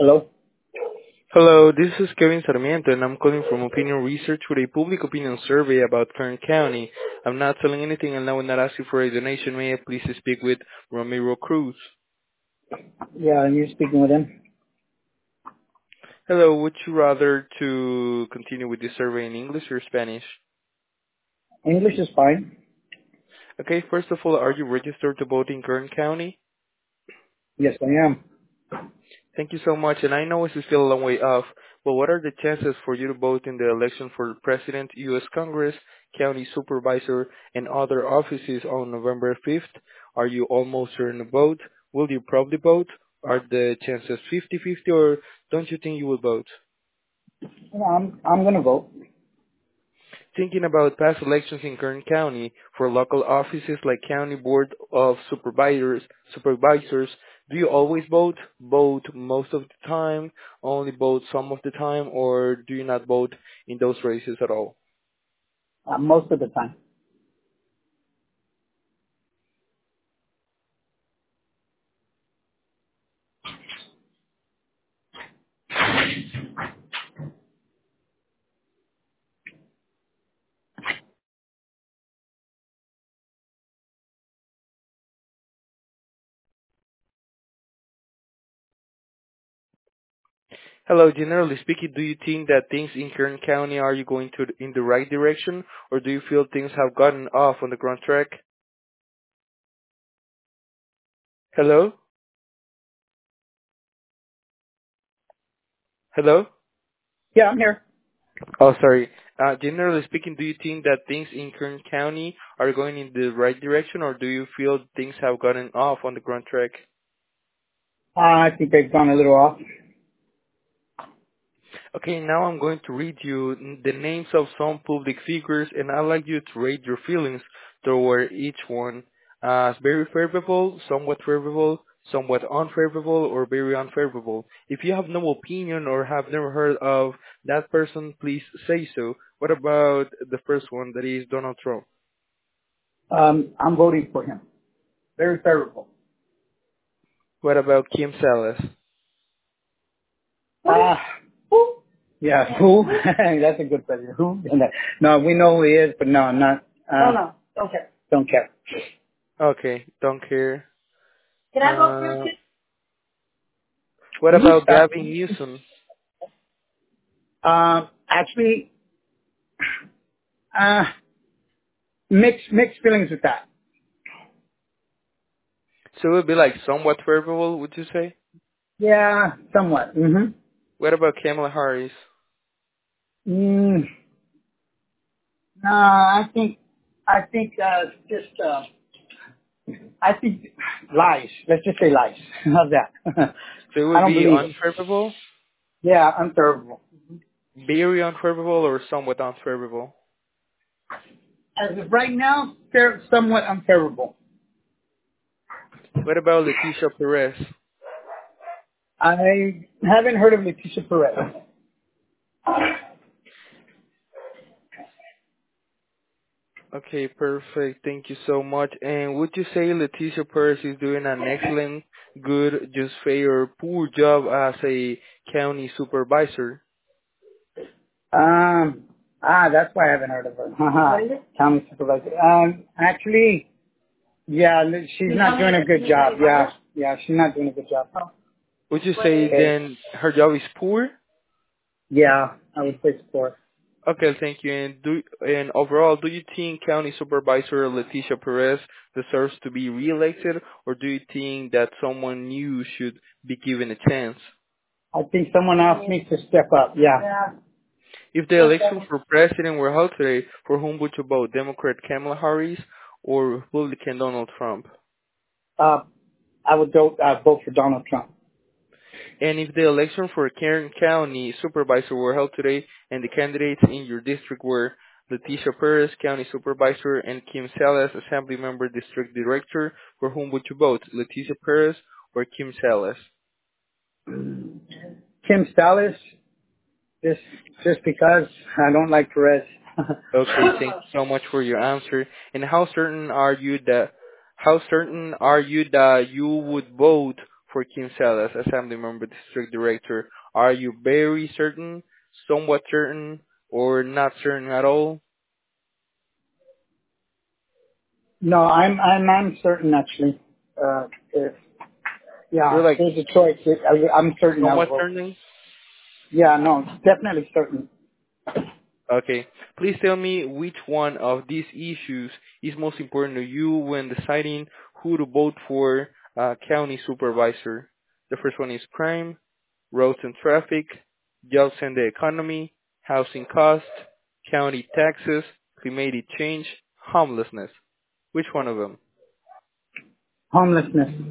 Hello? Hello, this is Kevin Sarmiento, and I'm calling from Opinion Research with a public opinion survey about Kern County. I'm not selling anything, and I will not ask you for a donation. May I please speak with Ramiro Cruz? Yeah, you're speaking with him. Hello, would you rather to continue with this survey in English or Spanish? English is fine. Okay, first of all, are you registered to vote in Kern County? Yes, I am. Thank you so much, and I know it's still a long way off, but what are the chances for you to vote in the election for President, U.S. Congress, County Supervisor, and other offices on November 5th? Are you almost certain to vote? Will you probably vote? Are the chances 50-50, or don't you think you will vote? Yeah, I'm gonna vote. Thinking about past elections in Kern County for local offices like County Board of Supervisors, do you always vote? Vote most of the time? Only vote some of the time? Or do you not vote in those races at all? Most of the time. Hello, generally speaking, do you think that things in Kern County are you going to in the right direction, or do you feel things have gotten off on the wrong track? Hello? Hello? Yeah, I'm here. Oh, sorry. Generally speaking, do you think that things in Kern County are going in the right direction, or do you feel things have gotten off on the wrong track? I think they've gone a little off. Okay, now I'm going to read you the names of some public figures, and I'd like you to rate your feelings toward each one as very favorable, somewhat unfavorable, or very unfavorable. If you have no opinion or have never heard of that person, please say so. What about the first one, that is Donald Trump? I'm voting for him. Very favorable. What about Kim Salas? Uh, yeah, who? That's a good question. Who? No, we know who he is, but no, I'm not. No, don't care. Don't care. Okay, don't care. Can I vote for Uh, you? what Can you about stop? Gavin Newsom? Actually, uh, mixed feelings with that. So it would be like somewhat favorable, would you say? Yeah, somewhat. What about Kamala Harris? Mm, no, I think lies. Let's just say lies. How's that? So it I would don't be believe it. unfavorable, Yeah, unfavorable. very unfavorable, or somewhat unfavorable. As of right now, they're somewhat unfavorable. What about Leticia Perez? I haven't heard of Leticia Perez. Okay, perfect. Thank you so much. And would you say Leticia Perez is doing an excellent, good, just fair, or poor job as a county supervisor? That's why I haven't heard of her. What is it? County supervisor. Actually, yeah, she's not doing a good job. Yeah, she's not doing a good job. Would you say Okay. then her job is poor? Yeah, I would say support. Okay, thank you. And overall, do you think County Supervisor Leticia Perez deserves to be reelected, or do you think that someone new should be given a chance? I think someone else needs to step up. Yeah. If the election for president were held today, for whom would you vote? Democrat Kamala Harris or Republican Donald Trump? Uh, I would vote for Donald Trump. And if the election for Kern County Supervisor were held today, and the candidates in your district were Leticia Perez, County Supervisor, and Kim Salas, Assembly Member District Director, for whom would you vote? Leticia Perez or Kim Salas? Kim Salas, just because I don't like Perez. Okay, thank you so much for your answer. And how certain are you that you would vote for Kim Salas, Assembly Member, District Director? Are you very certain, somewhat certain, or not certain at all? No, I'm certain actually. If You're yeah, like there's a choice. I'm certain I'll somewhat vote. certain? Yeah, no, definitely certain. Okay. Please tell me which one of these issues is most important to you when deciding who to vote for county supervisor. The first one is crime, roads and traffic, jobs and the economy, housing costs, county taxes, climate change, homelessness. Which one of them? Homelessness.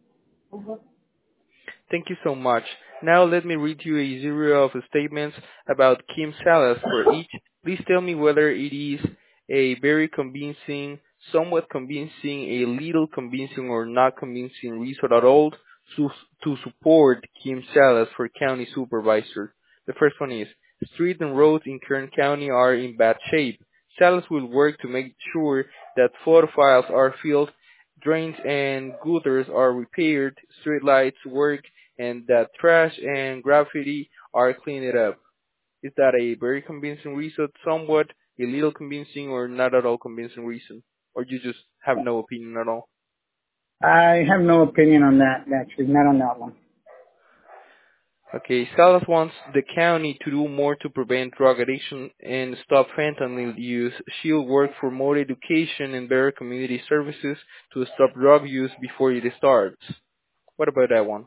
Thank you so much. Now let me read you a series of statements about Kim Salas for each. Please tell me whether it is a very convincing, somewhat convincing, a little convincing, or not convincing reason at all to, to support Kim Salas for county supervisor. The first one is, streets and roads in Kern County are in bad shape. Salas will work to make sure that photo files are filled, drains and gutters are repaired, streetlights work, and that trash and graffiti are cleaned up. Is that a very convincing reason, somewhat, a little convincing, or not at all convincing reason? Or you just have no opinion at all? I have no opinion on that actually, not on that one. Okay, Salas wants the county to do more to prevent drug addiction and stop fentanyl use. She'll work for more education and better community services to stop drug use before it starts. What about that one?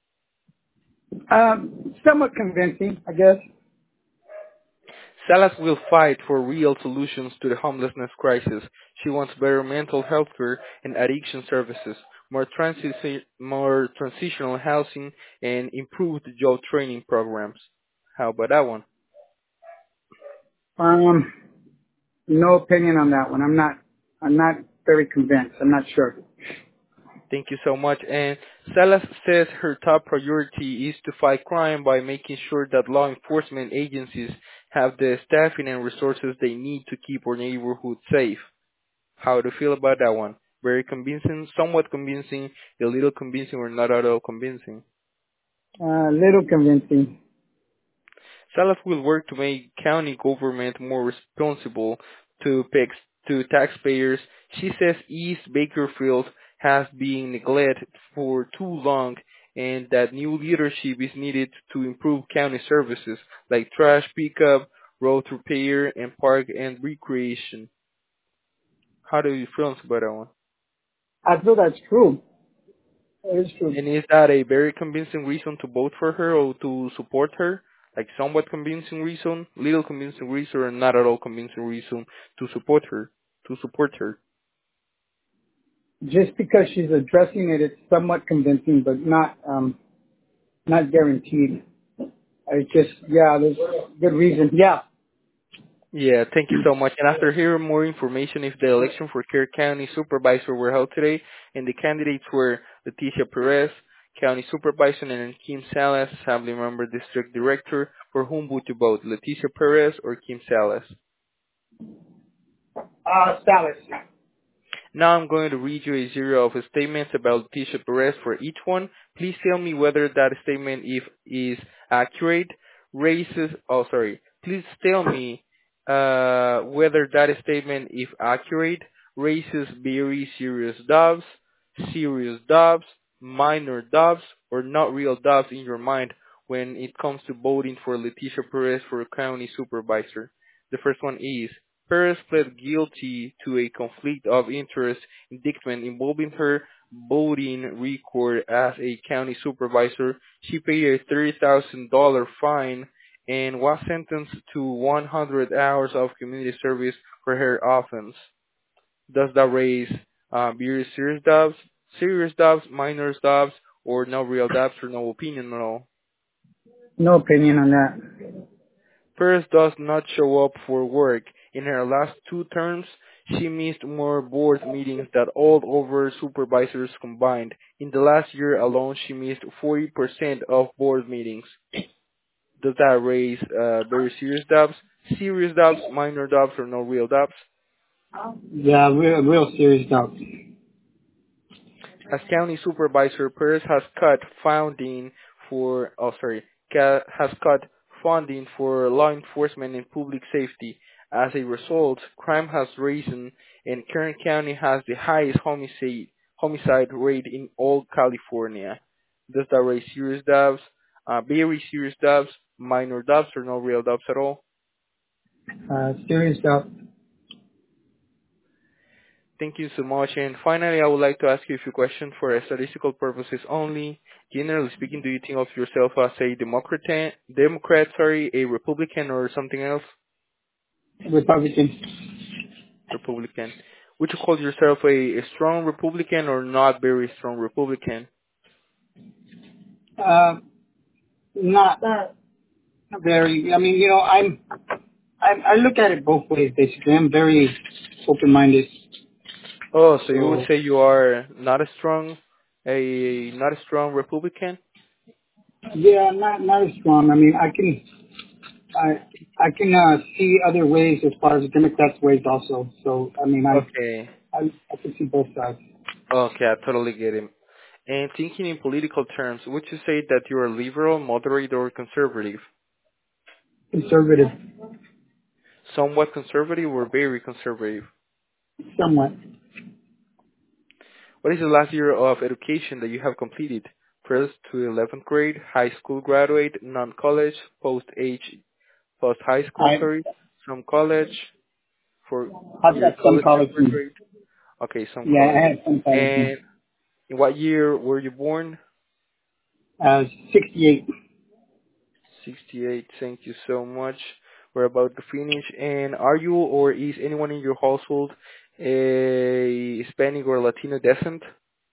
Somewhat convincing, I guess. Salas will fight for real solutions to the homelessness crisis. She wants better mental health care and addiction services, more transitional housing, and improved job training programs. How about that one? Um, no opinion on that one. I'm not very convinced. I'm not sure. Thank you so much. And Salas says her top priority is to fight crime by making sure that law enforcement agencies have the staffing and resources they need to keep our neighborhood safe. How do you feel about that one? Very convincing, somewhat convincing, a little convincing, or not at all convincing? Little convincing. Salas will work to make county government more responsible to taxpayers. She says East Bakerfield has been neglected for too long and that new leadership is needed to improve county services like trash pickup, road repair, and park and recreation. How do you feel about that one? I feel that's true. It is true. And is that a very convincing reason to vote for her or to support her? Like somewhat convincing reason, little convincing reason, or not at all convincing reason to support her? To support her. Just because she's addressing it, it's somewhat convincing, but not guaranteed. It's just, yeah, there's good reason. Yeah. Yeah, thank you so much. And after hearing more information, if the election for Kerr County Supervisor were held today, and the candidates were Leticia Perez, County Supervisor, and Kim Salas, Assembly Member District Director, for whom would you vote, Leticia Perez or Kim Salas? Salas. Now I'm going to read you a series of statements about Leticia Perez for each one. Please tell me whether that statement if is accurate. Please tell me whether that statement if accurate raises very serious doubts, minor doubts, or not real doubts in your mind when it comes to voting for Leticia Perez for county supervisor. The first one is Perez pled guilty to a conflict of interest indictment involving her voting record as a county supervisor. She paid a $30,000 fine and was sentenced to 100 hours of community service for her offense. Does that raise very serious doubts, minor doubts, or no real doubts or no opinion at all? No opinion on that. Perez does not show up for work. In her last two terms, she missed more board meetings than all other supervisors combined. In the last year alone, she missed 40% of board meetings. Does that raise very serious doubts? Serious doubts, minor doubts, or no real doubts? Yeah, real serious doubts. As county supervisor, Perez has cut funding for, has cut funding for law enforcement and public safety. As a result, crime has risen, and Kern County has the highest homicide rate in all California. Does that raise serious doubts, very serious doubts, minor doubts, or no real doubts at all? Serious doubt. Thank you so much. And finally, I would like to ask you a few questions for statistical purposes only. Generally speaking, do you think of yourself as a Democrat, a Republican, or something else? Republican. Republican. Would you call yourself a strong Republican or not very strong Republican? Not very. I mean, I look at it both ways, basically. I'm very open-minded. Oh, so you would say you are not a strong Republican? Yeah, not as strong. I mean, I can see other ways as far as the Democrats' ways also. So, I mean, Okay. I can see both sides. Okay, I totally get it. And thinking in political terms, would you say that you are liberal, moderate, or conservative? Conservative, Somewhat conservative or very conservative? somewhat. What is the last year of education that you have completed? First to 11th grade, high school graduate, non-college, post-high school, some college, for I've your got some college college. and first grade? Okay, some Yeah, college. I had some college. And in what year were you born? 68. 68. Thank you so much. We're about to finish. And are you or is anyone in your household a Hispanic or Latino descent?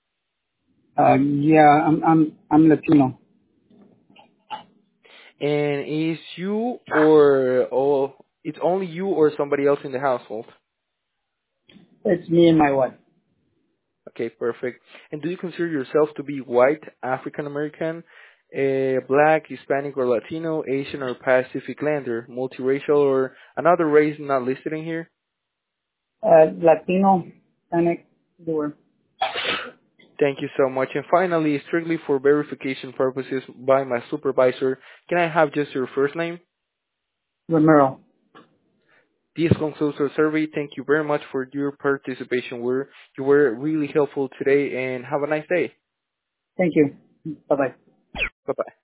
Yeah, I'm Latino. And is you or it's only you or somebody else in the household? It's me and my wife. Okay, perfect. And do you consider yourself to be white, African American, black, Hispanic or Latino, Asian or Pacific Islander, multiracial or another race not listed in here? Latino, Hispanic, door. Thank you so much. And finally, strictly for verification purposes by my supervisor, can I have just your first name? Romero. This concludes our survey. Thank you very much for your participation. You were really helpful today, and have a nice day. Thank you. Bye-bye. Bye-bye.